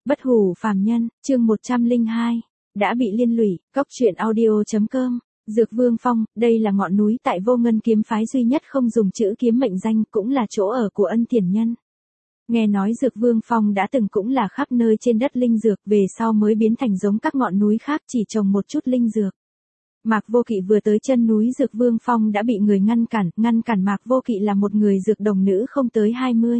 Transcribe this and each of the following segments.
Bất hủ phàm nhân, chương 102, đã bị liên lụy, cóc truyện audio.com. Dược Vương Phong, đây là ngọn núi tại Vô Ngân kiếm phái duy nhất không dùng chữ kiếm mệnh danh, cũng là chỗ ở của Ân Thiền Nhân. Nghe nói Dược Vương Phong đã từng cũng là khắp nơi trên đất linh dược, về sau mới biến thành giống các ngọn núi khác chỉ trồng một chút linh dược. Mạc Vô Kỵ vừa tới chân núi Dược Vương Phong đã bị người ngăn cản Mạc Vô Kỵ là một người dược đồng nữ không tới 20.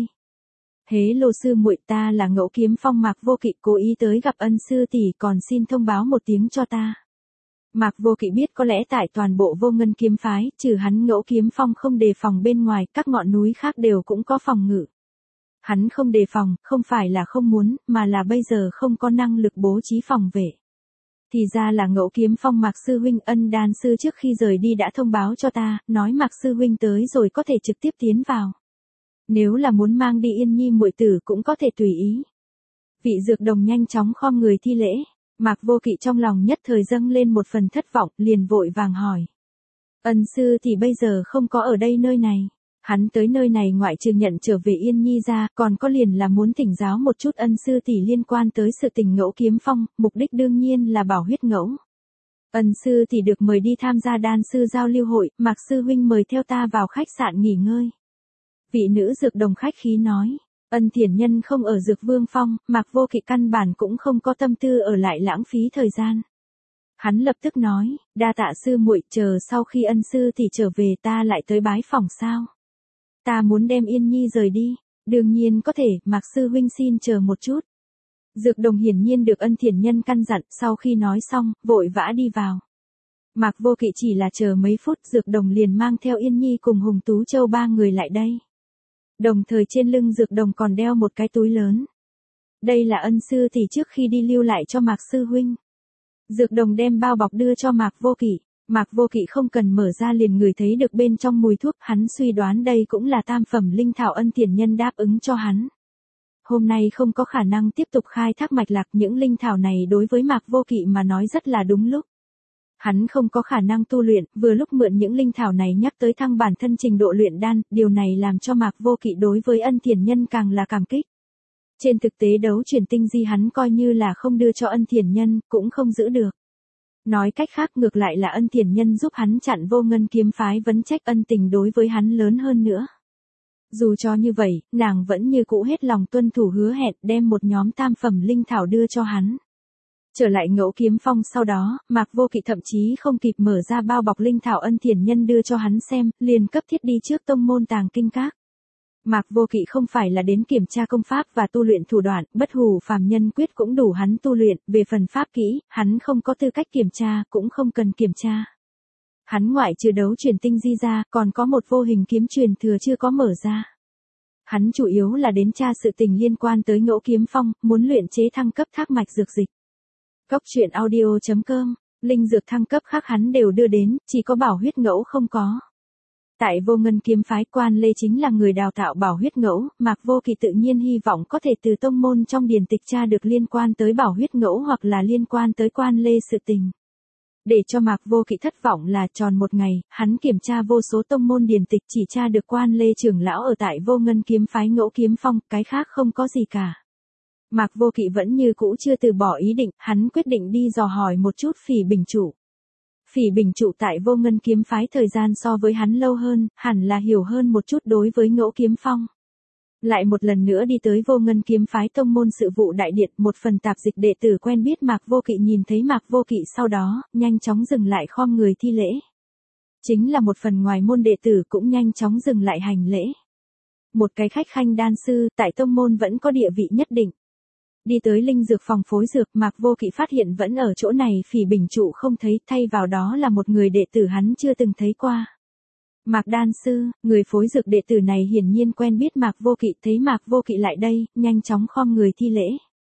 Hế lô sư muội, ta là Ngẫu Kiếm Phong Mạc Vô Kỵ, cố ý tới gặp Ân sư tỷ, còn xin thông báo một tiếng cho ta. Mạc Vô Kỵ biết có lẽ tại toàn bộ Vô Ngân kiếm phái, trừ hắn Ngẫu Kiếm Phong không đề phòng bên ngoài, các ngọn núi khác đều cũng có phòng ngự. Hắn không đề phòng, không phải là không muốn, mà là bây giờ không có năng lực bố trí phòng vệ. Thì ra là Ngẫu Kiếm Phong Mạc sư huynh, Ân đan sư trước khi rời đi đã thông báo cho ta, nói Mạc sư huynh tới rồi có thể trực tiếp tiến vào. Nếu là muốn mang đi Yên Nhi muội tử cũng có thể tùy ý. Vị dược đồng nhanh chóng khom người thi lễ. Mạc Vô Kỵ trong lòng nhất thời dâng lên một phần thất vọng, liền vội vàng hỏi. Ân sư thì bây giờ không có ở đây nơi này. Hắn tới nơi này ngoại trừ nhận trở về Yên Nhi ra, còn có liền là muốn thỉnh giáo một chút Ân sư tỷ liên quan tới sự tình Ngẫu Kiếm Phong, mục đích đương nhiên là bảo huyết ngẫu. Ân sư tỷ được mời đi tham gia đan sư giao lưu hội, Mạc sư huynh mời theo ta vào khách sạn nghỉ ngơi. Vị nữ dược đồng khách khí nói. Ân Thiền Nhân không ở Dược Vương Phong, Mạc Vô Kỵ căn bản cũng không có tâm tư ở lại lãng phí thời gian. Hắn lập tức nói, đa tạ sư muội, chờ sau khi Ân sư thì trở về ta lại tới bái phòng sao. Ta muốn đem Yên Nhi rời đi, đương nhiên có thể, Mạc sư huynh xin chờ một chút. Dược đồng hiển nhiên được Ân Thiền Nhân căn dặn, sau khi nói xong, vội vã đi vào. Mạc Vô Kỵ chỉ là chờ mấy phút, dược đồng liền mang theo Yên Nhi cùng Hùng Tú Châu ba người lại đây. Đồng thời trên lưng dược đồng còn đeo một cái túi lớn. Đây là Ân sư tỷ trước khi đi lưu lại cho Mạc sư huynh. Dược đồng đem bao bọc đưa cho Mạc Vô Kỵ. Mạc Vô Kỵ không cần mở ra liền ngửi thấy được bên trong mùi thuốc, hắn suy đoán đây cũng là tam phẩm linh thảo Ân Thiền Nhân đáp ứng cho hắn. Hôm nay không có khả năng tiếp tục khai thác mạch lạc, những linh thảo này đối với Mạc Vô Kỵ mà nói rất là đúng lúc. Hắn không có khả năng tu luyện, vừa lúc mượn những linh thảo này nhắc tới thăng bản thân trình độ luyện đan, điều này làm cho Mạc Vô Kỵ đối với Ân Thiền Nhân càng là cảm kích. Trên thực tế đấu chuyển tinh di hắn coi như là không đưa cho Ân Thiền Nhân, cũng không giữ được. Nói cách khác ngược lại là Ân Thiền Nhân giúp hắn chặn Vô Ngân kiếm phái vấn trách ân tình đối với hắn lớn hơn nữa. Dù cho như vậy, nàng vẫn như cũ hết lòng tuân thủ hứa hẹn đem một nhóm tam phẩm linh thảo đưa cho hắn. Trở lại Ngẫu Kiếm Phong sau đó, Mạc Vô Kỵ thậm chí không kịp mở ra bao bọc linh thảo Ân Thiền Nhân đưa cho hắn xem, liền cấp thiết đi trước tông môn Tàng Kinh Các. Mạc Vô Kỵ không phải là đến kiểm tra công pháp và tu luyện thủ đoạn, bất hủ phàm nhân quyết cũng đủ hắn tu luyện, về phần pháp kỹ, hắn không có tư cách kiểm tra, cũng không cần kiểm tra. Hắn ngoại trừ đấu chuyển tinh di ra, còn có một vô hình kiếm truyền thừa chưa có mở ra. Hắn chủ yếu là đến tra sự tình liên quan tới Ngẫu Kiếm Phong, muốn luyện chế thăng cấp thác mạch dược dịch. Cóc truyện audio.com, linh dược thăng cấp khác hắn đều đưa đến, chỉ có bảo huyết ngẫu không có. Tại Vô Ngân kiếm phái Quan Lê chính là người đào tạo bảo huyết ngẫu, Mạc Vô Kỵ tự nhiên hy vọng có thể từ tông môn trong điển tịch tra được liên quan tới bảo huyết ngẫu hoặc là liên quan tới Quan Lê sự tình. Để cho Mạc Vô Kỵ thất vọng là tròn một ngày, hắn kiểm tra vô số tông môn điển tịch chỉ tra được Quan Lê trưởng lão ở tại Vô Ngân kiếm phái Ngẫu Kiếm Phong, cái khác không có gì cả. Mạc Vô Kỵ vẫn như cũ chưa từ bỏ ý định, hắn quyết định đi dò hỏi một chút Phỉ Bình Trụ. Phỉ Bình Trụ tại Vô Ngân kiếm phái thời gian so với hắn lâu hơn, hẳn là hiểu hơn một chút đối với Ngẫu Kiếm Phong. Lại một lần nữa đi tới Vô Ngân kiếm phái tông môn sự vụ đại điện, một phần tạp dịch đệ tử quen biết Mạc Vô Kỵ nhìn thấy Mạc Vô Kỵ sau đó, nhanh chóng dừng lại khom người thi lễ. Chính là một phần ngoài môn đệ tử cũng nhanh chóng dừng lại hành lễ. Một cái khách khanh đan sư, tại tông môn vẫn có địa vị nhất định. Đi tới linh dược phòng phối dược, Mạc Vô Kỵ phát hiện vẫn ở chỗ này Phỉ Bình Trụ không thấy, thay vào đó là một người đệ tử hắn chưa từng thấy qua. Mạc đan sư, người phối dược đệ tử này hiển nhiên quen biết Mạc Vô Kỵ, thấy Mạc Vô Kỵ lại đây, nhanh chóng khom người thi lễ.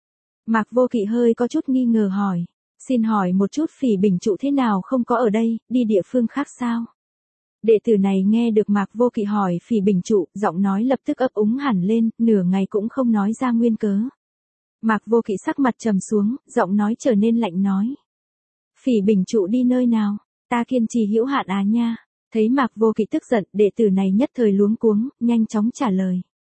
Mạc Vô Kỵ hơi có chút nghi ngờ hỏi, xin hỏi một chút Phỉ Bình Trụ thế nào không có ở đây, đi địa phương khác sao? Đệ tử này nghe được Mạc Vô Kỵ hỏi Phỉ Bình Trụ, giọng nói lập tức ấp úng hẳn lên, nửa ngày cũng không nói ra nguyên cớ. Mạc Vô Kỵ sắc mặt trầm xuống, giọng nói trở nên lạnh nói. Phỉ Bình Trụ đi nơi nào? Ta kiên trì hữu hạn à nha. Thấy Mạc Vô Kỵ tức giận, đệ tử này nhất thời luống cuống, nhanh chóng trả lời.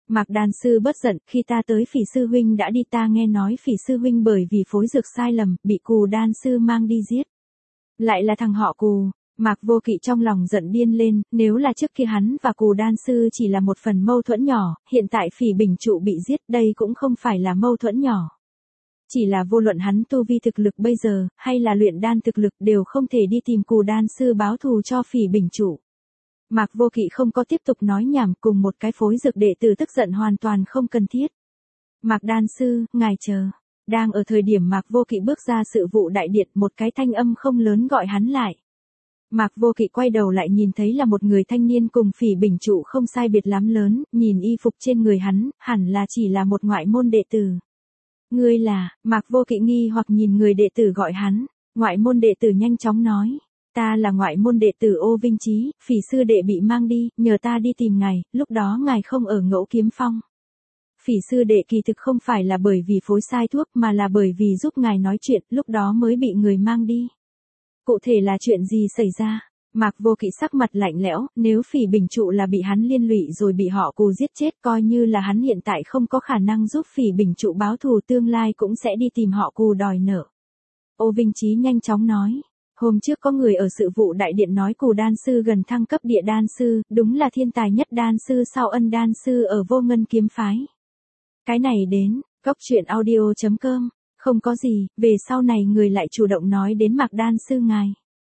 Mạc Đan Sư bất giận, khi ta tới Phỉ sư huynh đã đi, ta nghe nói Phỉ sư huynh bởi vì phối dược sai lầm, bị Cù Đan Sư mang đi giết. Lại là thằng họ Cù. Mạc Vô Kỵ trong lòng giận điên lên, nếu là trước kia hắn và Cù Đan Sư chỉ là một phần mâu thuẫn nhỏ, hiện tại Phỉ Bình Trụ bị giết, đây cũng không phải là mâu thuẫn nhỏ. Chỉ là vô luận hắn tu vi thực lực bây giờ, hay là luyện đan thực lực đều không thể đi tìm Cù Đan Sư báo thù cho Phỉ Bình Trụ. Mạc Vô Kỵ không có tiếp tục nói nhảm, cùng một cái phối dược đệ tử tức giận hoàn toàn không cần thiết. Mạc Đan Sư, ngài chờ. Đang ở thời điểm Mạc Vô Kỵ bước ra sự vụ đại điện, một cái thanh âm không lớn gọi hắn lại. Mạc Vô Kỵ quay đầu lại nhìn thấy là một người thanh niên cùng Phỉ Bình Trụ không sai biệt lắm lớn, nhìn y phục trên người hắn, hẳn là chỉ là một ngoại môn đệ tử. Ngươi là, Mạc Vô Kỵ nghi hoặc nhìn người đệ tử gọi hắn, ngoại môn đệ tử nhanh chóng nói. Ta là ngoại môn đệ tử Ô Vinh Chí, Phỉ sư đệ bị mang đi, nhờ ta đi tìm ngài, lúc đó ngài không ở Ngẫu Kiếm Phong. Phỉ sư đệ kỳ thực không phải là bởi vì phối sai thuốc mà là bởi vì giúp ngài nói chuyện, lúc đó mới bị người mang đi. Cụ thể là chuyện gì xảy ra? Mạc Vô Kỵ sắc mặt lạnh lẽo, nếu Phỉ Bình Trụ là bị hắn liên lụy rồi bị họ Cù giết chết, coi như là hắn hiện tại không có khả năng giúp Phỉ Bình Trụ báo thù, tương lai cũng sẽ đi tìm họ Cù đòi nợ. Ô Vinh Chí nhanh chóng nói. Hôm trước có người ở sự vụ đại điện nói Cù Đan Sư gần thăng cấp địa đan sư, đúng là thiên tài nhất đan sư sau Ân đan sư ở Vô Ngân kiếm phái. Cái này đến, goctruyện audio.com, không có gì, về sau này người lại chủ động nói đến Mạc Đan Sư ngài.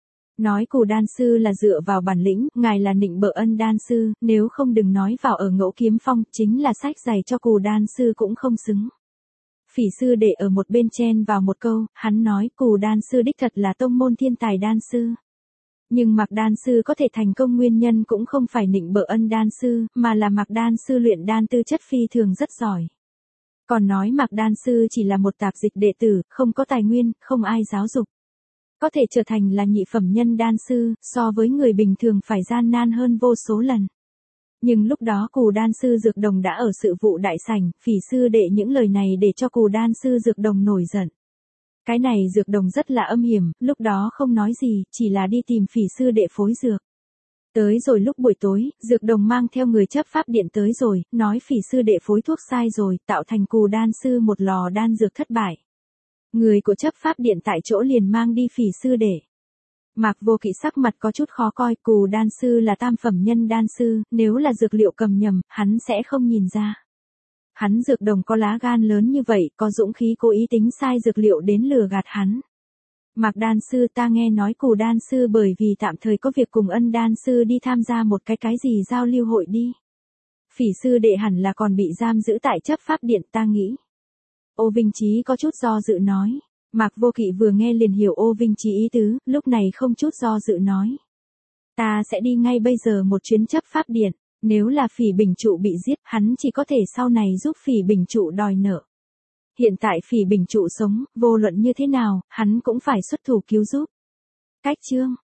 Nói Cù Đan Sư là dựa vào bản lĩnh, ngài là nịnh bợ Ân đan sư, nếu không đừng nói vào ở Ngẫu Kiếm Phong, chính là sách giày cho Cù Đan Sư cũng không xứng. Phỉ sư đệ ở một bên chen vào một câu, hắn nói Cù Đan Sư đích thật là tông môn thiên tài đan sư. Nhưng Mạc Đan Sư có thể thành công nguyên nhân cũng không phải nịnh bợ Ân đan sư, mà là Mạc Đan Sư luyện đan tư chất phi thường rất giỏi. Còn nói Mạc Đan Sư chỉ là một tạp dịch đệ tử, không có tài nguyên, không ai giáo dục. Có thể trở thành là nhị phẩm nhân đan sư, so với người bình thường phải gian nan hơn vô số lần. Nhưng lúc đó Cù Đan Sư Dược Đồng đã ở sự vụ đại sảnh, Phỉ sư đệ những lời này để cho Cù Đan Sư Dược Đồng nổi giận. Cái này Dược Đồng rất là âm hiểm, lúc đó không nói gì, chỉ là đi tìm Phỉ sư đệ phối dược. Tới rồi lúc buổi tối, Dược Đồng mang theo người chấp pháp điện tới rồi, nói Phỉ sư đệ phối thuốc sai rồi, tạo thành Cù Đan Sư một lò đan dược thất bại. Người của chấp pháp điện tại chỗ liền mang đi Phỉ sư đệ. Mạc Vô Kỵ sắc mặt có chút khó coi, Cù Đan Sư là tam phẩm nhân đan sư, nếu là dược liệu cầm nhầm, hắn sẽ không nhìn ra. Hắn Dược Đồng có lá gan lớn như vậy, có dũng khí cố ý tính sai dược liệu đến lừa gạt hắn. Mạc Đan Sư, ta nghe nói Cù Đan Sư bởi vì tạm thời có việc cùng Ân đan sư đi tham gia một cái gì giao lưu hội đi. Phỉ sư đệ hẳn là còn bị giam giữ tại chấp pháp điện, ta nghĩ. Ô Vinh Chí có chút do dự nói. Mạc Vô Kỵ vừa nghe liền hiểu Ô Vinh Chí ý tứ, lúc này không chút do dự nói. Ta sẽ đi ngay bây giờ một chuyến chấp pháp điện, nếu là Phỉ Bình Trụ bị giết, hắn chỉ có thể sau này giúp Phỉ Bình Trụ đòi nợ. Hiện tại Phỉ Bình Trụ sống, vô luận như thế nào, hắn cũng phải xuất thủ cứu giúp. Cách chương.